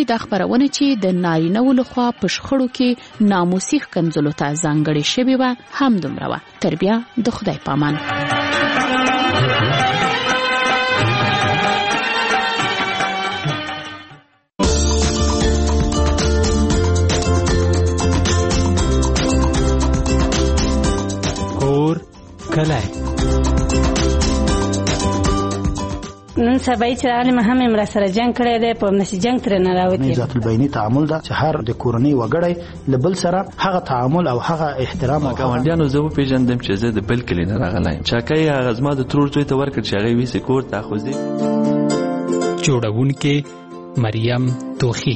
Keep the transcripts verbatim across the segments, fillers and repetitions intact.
دا خبرونه چې د نارینه‌و لخوا په شخړو کې ناموسي ښکنځلو ته ځانګړې شوې وه هم دومره وه. تر بیا د خدای پامان. کور کلی نن سبا چې عالم هم امر سره جنگ کړی دی په نشي جنگ تر نه راوتی. ذات البینی تعامل دا چې هر د کورنۍ وګړی لبل سره هغه تعامل او هغه احترام او ګاونډیانو زه په پیژندم چې زه د بل کلی نه راغلی چاکای هغه زما د ترور زوی ته ورکړ چې هغه وی سکور تاخذي. جوړونکې مریم توخی.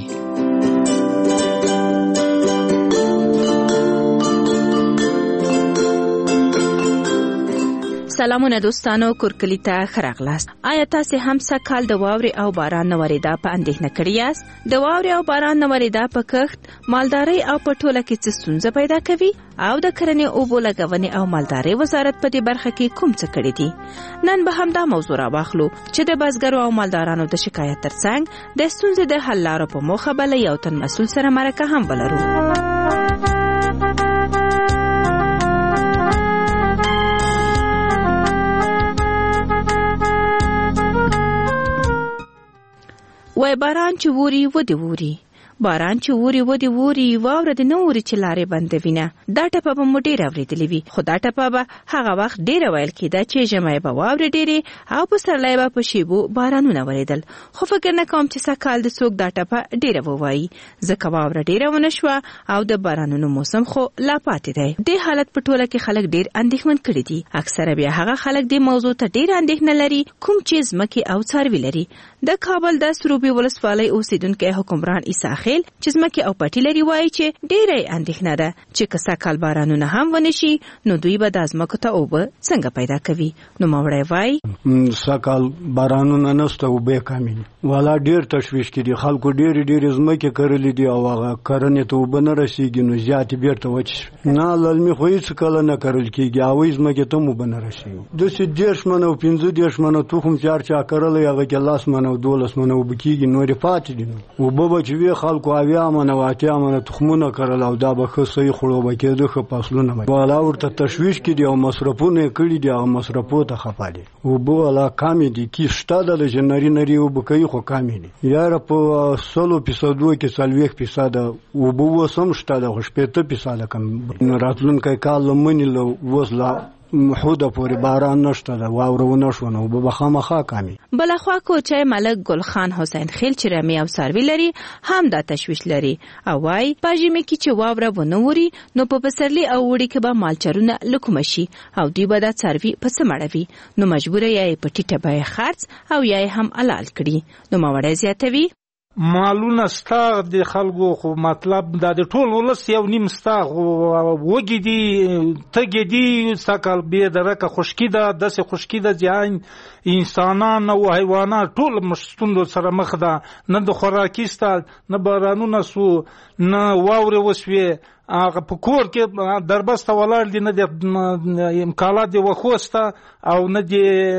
سلامونه دوستانو، کورکلی ته ښه راغلاست. آیا تاسې هم سږکال د واورې او باران نه ورېدا په اندېښنه کړي یاست؟ د واورې او باران نه ورېدا په کښت، مالدارۍ او په ټوله کې څه ستونزه پیدا کوي؟ او د کرنې اوبو لګونې او مالدارۍ وزارت په دې برخه کې کوم څه کړي دي؟ نن به همدا موضوع راواخلو چې د بزګرو او مالدارانو د شکایت ترڅنګ د ستونزې د حل لارو په موخه به له یو تن مسؤل سره مرکه هم ولرو. وای باران چې ووري ودی ووري، باران چې ووري ودی ووري، واوره د نوري چې لارې بندوینه. دا ټپه به مو ډېره اورېدلې وي، خو دا ټپه به هغه وخت ډېره ویل کېده چې ژمی به واورې ډېرې او پسرلی به په شیبو بارانونه ورېدل. خو فکر نه کوم چې سږکال د څوک دا ټپه ډېره ووایي، ځکه واوره ډېره ونه شوه او د بارانونو موسم خو لا پاتې دی. دې حالت په ټوله کې خلک ډېر اندېښمن کړي دي. اکثره بیا هغه خلک دې موضوع ته ډېر اندېښنه لري کوم چې ځمکې او څاروي لري. د کابل د سروبي ولسوالۍ اوسیدونکی حکمران عیسی خیل چې ځمکې او پټي لري وایي چې ډېره اندېښنه ده چې که سږکال بارانونه هم ونه شي نو دوی به د ځمکو ته اوبه څنګه پیدا کوي. نوموړی وایي سږکال بارانونه نشته، اوبه کمې دي. والا ډېر تشویش کې دي، خلکو ډېرې ډېرې ځمکې کرلې دي او هغه کرنې ته اوبه نه رسېږي نو زیاتې بېرته وچې شوې. نه للمي خو هېڅ کله نه کرل کېږي، هغوی ځمکې ته هم اوبه نه رسېږي. داسې دېرش منه او پنځه دېرش منه تخم چې هر چا کرلی هغه کې لس منه او دولس منه اوبه کېږي، نورې پاتې دي. نو اوبه به چې وي خلکو اویا منه او اتیا منه تخمونه کرل او دا به ښه صحیح خوړو به کېده، ښه فصلونه به. والا ورته تشویش کې دي او مصرفونه یې کړي دي، هغه مصرفو ته خفه دي. اوبه والا کمې دي، کې شته ده چې نري نري اوبه کوي خو کمې دي. یاره په سلو فیصدو کې څلوېښت فیصده اوبه اوس هم شته ده خو شپېته فیصده کم. نو راتلونکی کال له مني له اوس لا محوده پورې باران نشته ده، واوره ونه شوه نو اوبه به خامخا کمې. بلخوا کوچی ملک ګل خان حسین خیل چې رمې او څاروي لري هم دا تشویش لري او وایي په ژمي کې چې واوره ونه وري نو په پسرلي او اوړي کې به مالچرونه له کومه شي او دوی به دا څاروي په څه مړوي، نو مجبوره یا یې په ټیټه بیه خرڅ او یا یې هم حلال کړي. نوموړی زیاتوي مالونه ستا د خلکو خو مطلب دا د ټول ولس یو نیم ستا وږي دي تږي دي. سږکال بې درکه خشکي ده، داسې خشکي ده چې انسانان او حیوانات ټول ستونزو سره مخ ده. نه د خوراکي سته، نه بارانونه سو، نه واورې وسوې. هغه په کور کې دربسته ولاړ دي، نه د امکانات د وښو سته او نه د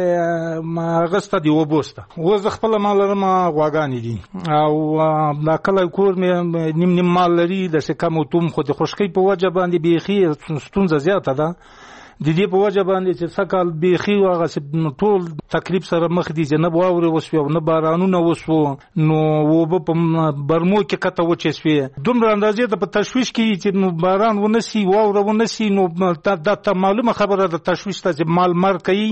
هغه سته د اوبو سته. اوس زه خپله مال لرم غواګانې دي او دا کلی کور مې نیم نیم مال لري، داسې کم او توم، خو د خشکۍ په وجه باندې بیخي ستونزه زیاته ده. د دې په وجه باندې چې سږکال بیخي هغسې ټول تکلیف سره مخ دي چې نه واورې وسوې او نه بارانونه وسوه، نو اوبه په برمو کې کته وچې سوې. دومره اندازې ته په تشویش کې چې نو باران ونه سي، واوره ونه سي، نو دا معلومه خبره ده تشویش ته چې مال مر کوي،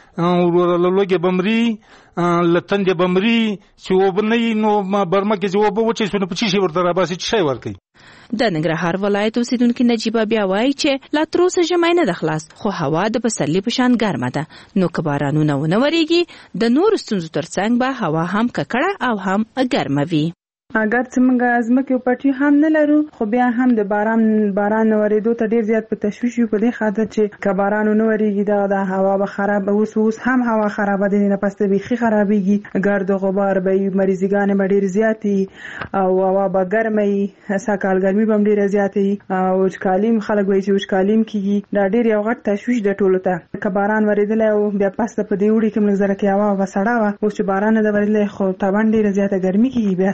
لوږې بمري، لتندې بمري، چې اوبه نه وي نو برمه کې چې اوبه وچې سوې نو په څه شي ورته راباسي، څه شی ورکوي. د ننګرهار ولایت اوسیدونکي نجیبه بیا وایي چې لا تر اوسه ژمی نه ده خلاص، خو هوا د پسرلي په شان ګرمه ده، نو که بارانونه ونه ورېږي د نورو ستونزو ترڅنګ به هوا هم ککړه او هم ګرمه وي. اگر چې موږ ځمکې او پټي هم نه لرو خو بیا هم د باران باران ورېدو ته ډېر زیات په تشویش یو، په دې خاطر چې که باران ونه ورېږي دا د هوا به خراب، اوس اوس هم هوا خرابه ده، نه پس ته بیخي خرابېږي، ګرد و غبار به وي، مریضګانې به ډېرې زیاتې او هوا به ګرمه وي، سږکال ګرمي به هم ډېره زیاته وي او وچکالي خلک وایي چې وچکالي هم کېږي. دا ډېر یو غټ تشویش ده ټولو ته. که باران ورېدلی او بیا پس ته په دې اوړي کې لږ زره کې هوا به سړه وه، اوس چې باران نه ده ورېدلی خو طبعا ډېره زیاته ګرمي کېږي بیا سږکال.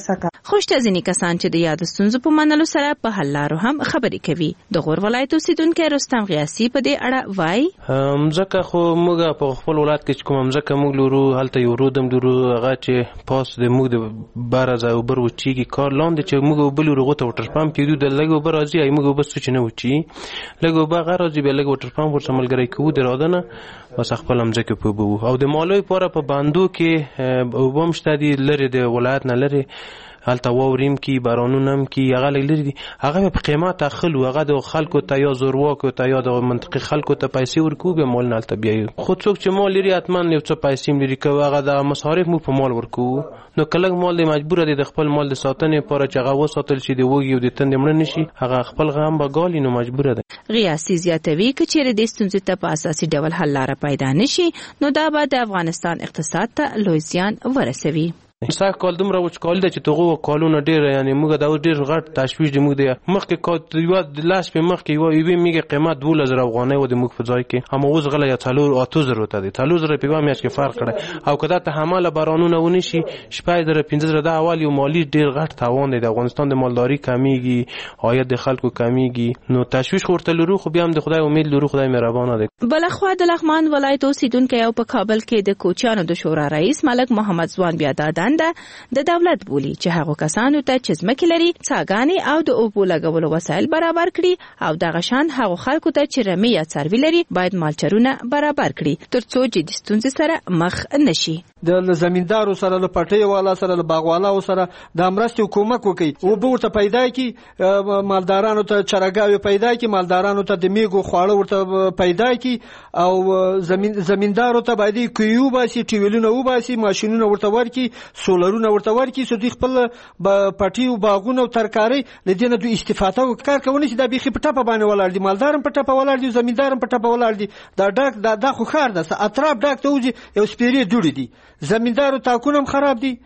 خو شته ځینې کسان چې د یاد ستونزو په منلو سره په حل لارو هم خبرې کوي. د غور ولایت اوسیدونکی رستم غیاسي په دې اړه وایي مځکه خو موږ په خپل ولایت کې کوم مځکه موږ لرو هلته یو رودم لرو هغه چې پاس د موږ د بارز او بر وچیږي کار لاندې چې موږ بل ورغه ته وټر پمپ کېدو د لګو بر راځي ای موږ بس چې نه وچی لګو به غره راځي به لګو وټر پمپ ورسره ملګری کوو درادنه بس خپل مځکه په بو او د مالوي پوره په باندو کې وبم شته دي لري د ولایت نه لري هلته واوریم کی بارانونم کی هغه لري دي هغه په قیمت اخلو هغه د خلکو ته یا زورواکو ته یا د منطقي خلکو ته پیسې ورکو به مال نه الته بیا خو څوک چې مال لري اتمن یو څه پیسې لري کوي هغه د مصارف مو په مال ورکو نو کله مال دی مجبور دی د خپل مال د ساتنې لپاره چې هغه وساتل شي دی وږي او د تند مړ نشي هغه خپل غم به ګالي نو مجبور دی. غیاسي زیاتوي چې چیرې د ستونزې ته په اساسي ډول حل لاره پیدا نشي نو دا به د افغانستان اقتصاد ته لوی زیان ورسوي. ساک کال دومره وچ کال دی چې توغه کالونه ډیر یعنی موږ دا ډیر غټ تشویش دی موږ دی مخکې کال یو د لاس په مخکې یو یو میګه قیمت دوله زره افغانۍ و د موږ په ځای کې هم اوس غله یا څلور اته زره ته دی څلور زره په میاشت کې فرق کړي او کدا ته حمله بارانونه ونی شي شپږ زره پنځه زره د اول یو مالی ډیر غټ تاوان دی د افغانستان د مالداري کمیږي عاید د خلکو کمیږي نو تشویش ورته لرو خو بیا هم د خدای امید لرو خدای مهربانه دی. بلخوا د لغمان ولایت اوسیدونکو یو په کابل کې د کوچیانو د شورا رئیس ملک محمد ځوان بیا دادند د دولت بولی چې هغه کسانو ته چې ځمکې لري څاګانې او د اوبو لګولو وسایل برابر کړي او دغه شان هغه خلکو ته چې رمې یا څاروي لري باید مالچرونه برابر کړي ترڅو جدي ستونزې سره مخ نشي. د زمیندارو سره له پټي والا سره له باغوالو سره د امرستي حکومت کوي او به ورته پیدا کی مالدارانو ته چرګاوي پیدا کی مالدارانو ته د میګو خواړه ورته پیدا کی او زمين زمیندارو ته باید کیو باسي ټیولونه و باسي ماشينونه ورته ورکی سولرونه ورته ورکی سو د خپل پټي او باغونه او ترکاري لدینه د استفاده وکړ کوي چې د بيخي پټه په باندې ولاړ دي مالدارم پټه په ولاړ دي زمیندارم پټه په ولاړ دي دا ډاک دا د خو خار ده اطراف ډاک ته وځي یو سپيري جوړ دي زمیندارو تاکونم خراب دي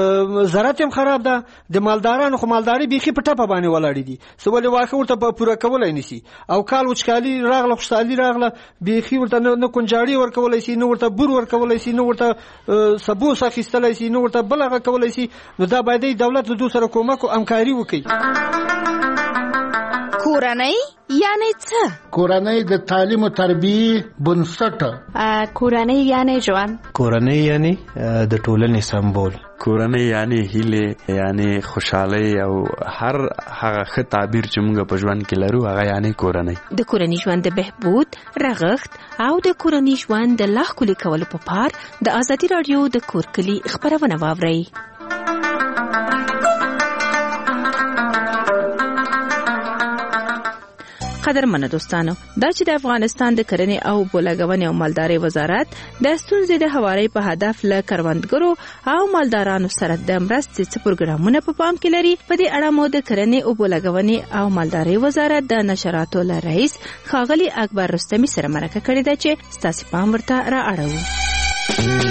زراعت هم خراب ده د مالدارانو خو مالداري بيخي په ټاپه باندې ولاړ دي سوالي واخه ورته پوره کولای نشي او کال وچکالي راغله خوشالي راغله بيخي ورته نه کنجاړي ورکولای شي نو ورته بور ورکولای شي نو ورته سبوس اخیستلای شي نو ورته بلغه کولای شي نو دا باید دولت له دوی سره کومک او همکاري وکړي. کورنۍ یعنی څه؟ کورنۍ د تعلیم او تربیه بنسټ. کورنۍ یعنی ژوند. کورنۍ یعنی د ټولنې سمبول. کورنۍ یعنی هیله یعنی خوشحالي او هر هغه ښه تعبیر چې موږ په ژوند کې لرو هغه یعنی کورنۍ. د کورنۍ ژوند د بهبود رغښت او د کورنۍ ژوند د لا ښکلي کولو په پار د ازادي رادیو د کور کلی خبرونه واورئ. قدرمنو دوستانو دا چې د افغانستان د کرنې او بولګونې او مالدارۍ وزارت د ستونزې د هواري په هدف ل کروندګرو او مالدارانو سره د مرستې څه پروګرامونه په پام کې لري په دې اړه مو د کرنې او بولګونې او مالدارۍ وزارت د نشراتو ل رئیس ښاغلي اکبر رستمي سره مرکه کړې ده چې ستاسو پام ورته را اړوو.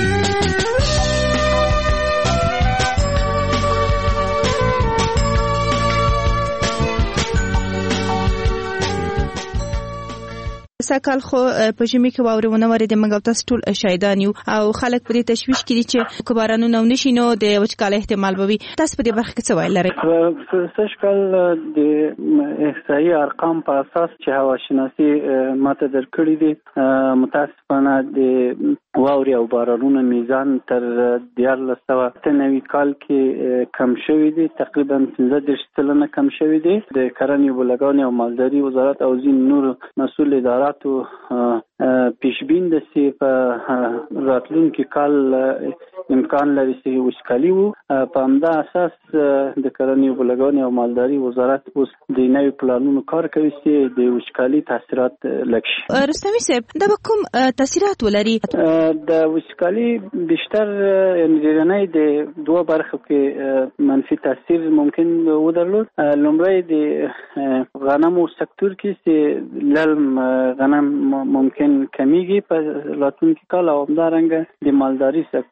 سکهال خو په ژمي کې واورې ونه ورېدې موږ تاسو ټول شاهدان یو او خلک په دې تشویش کې دي چې که بارانونه ونشي نو د وچکالۍ احتمال به وي. تاسو په دې برخه کې څه ویل لرئ؟ سږکال د احصایي ارقام په اساس چې هواشناسي ماته درکړي دي متاسفانه د واورې او بارانونو میزان تر دیارلس سوه اته نوي کال کې کم شوی دی تقریبا پنځه دېرش سلنه کم شوی دی. د کرنې بولګونې او مالداري وزارت او ځینې نور مسؤل ادارات پیشبین د سی په راتلونکي کال امکان لري چې وچکالي وو. په همدا اساس د کرنې بولګونې او مالداري وزارت اوس د نوي پلانونو کار کوي چې د وچکالي تاثیرات لږ شي. رستمي صاحب دا به کوم تاثیرات ولري؟ د وچکالي بیشتر انجینرۍ د دوه برخو کې منفي تاثیر ممکن ودرلود. لومړی د غنمو سکتور کې چې للم غنم ممکن کمیږي په راتلونکي کال او همدارنګه د مالداري سکتور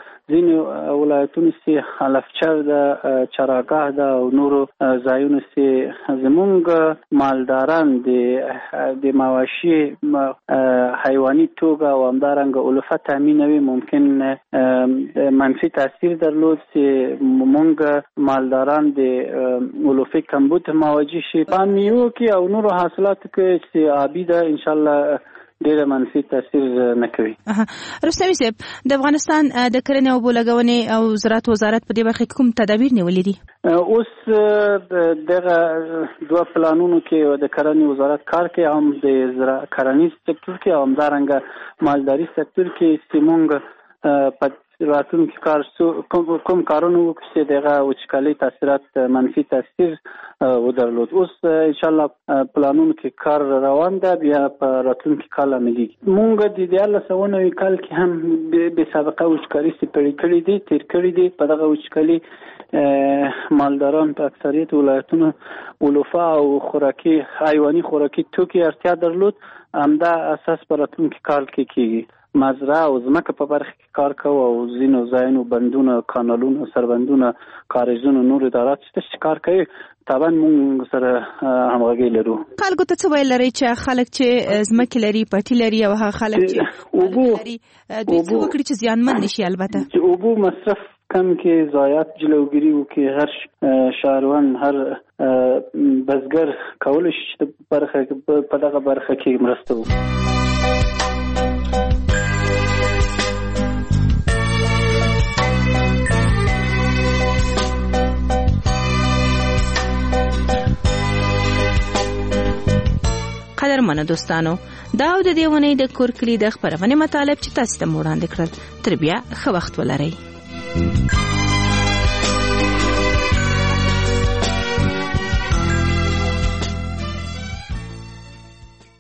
ځینې ولایتونو چې حلفچر ده، چراګاه ده او نورو ځایونو چې زمونږ مالداران د د مواشي حیواني توګه او همدارنګه علوفه تامینوي، ممکن منفي تاثیر درلود چې مونږ مالداران د علوفې کمبود مواجه شي. په میوو کې او نورو حاصلاتو کې چې آبي ده انشاءالله ډېر منفي تاثیر نه کوي. رستمي صاحب، د افغانستان د کرنې او اوبو لګونې او زراعت وزارت په دې برخه کې کوم تدابیر نیولي دي؟ اوس دغه دوه پلانونو کې د کرنې وزارت کار کوي، هم د زراعت کرنیز سکتور کې او همدارنګه مالداري سکتور کې چې مونږ په راتلونکي کار کوم کارونه وکړو چې دغه وچکالۍ تاثیرات منفي تاثیر ودرلود. اوس انشاءالله پلانونو کې کار روان ده، بیا په راتلونکي کال عملیږي. مونږ د دیارلس سوه نوي کال کې هم بې سابقه وچکالي سپړې کړي دي، تیر کړي دي. په دغه وچکالي مالداران په اکثریت ولایتونو علوفه او خوراکي حیواني خوراکي توکي اړتیا درلود. همدا اساس په راتلونکي کال کې کېږي. مزرعه او ځمکه په برخه کې کار کوو او ځینو ځایونو بندونه، کانالونه، سربندونه، کاریزونه، نور ادارات چې کار کوي. طبعا موږ سره همغږي لرو. خلکو ته څه ویل لري چې خلک چې ځمکې لري، پټي لري او هغه خلک چې اوبو لري دوی څه وکړي چې زیانمن نشي؟ البته چې اوبو مصرف کم کې، ضایعات جلوګیری وکړي. هر شهروان، هر بزګر کولی شي چې برخه په دغه برخه کې مرسته وکړي. قدرمنو دوستانو، دا او د دې ونې د کورکلي د خبرونې مطالب چې تاسو ته وړاندې کړل. تر بیا ښه وخت ولرئ.